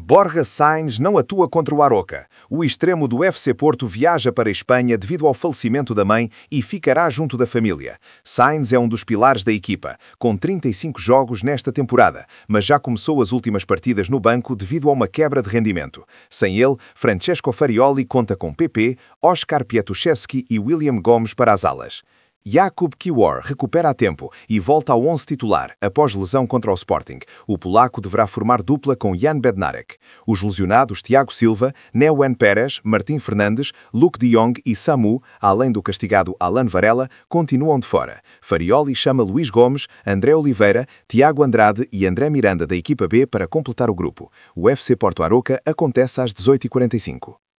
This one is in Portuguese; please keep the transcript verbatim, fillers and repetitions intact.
Borja Sainz não atua contra o Aroca. O extremo do F C Porto viaja para a Espanha devido ao falecimento da mãe e ficará junto da família. Sainz é um dos pilares da equipa, com trinta e cinco jogos nesta temporada, mas já começou as últimas partidas no banco devido a uma quebra de rendimento. Sem ele, Francesco Farioli conta com Pepe, Oscar Piatuszewski e William Gomes para as alas. Jakub Kiwior recupera a tempo e volta ao onze titular, após lesão contra o Sporting. O polaco deverá formar dupla com Jan Bednarek. Os lesionados Thiago Silva, Neuen Pérez, Martim Fernandes, Luke de Jong e Samu, além do castigado Alan Varela, continuam de fora. Farioli chama Luís Gomes, André Oliveira, Tiago Andrade e André Miranda da equipa B para completar o grupo. O F C Porto Aroca acontece às dezoito e quarenta e cinco.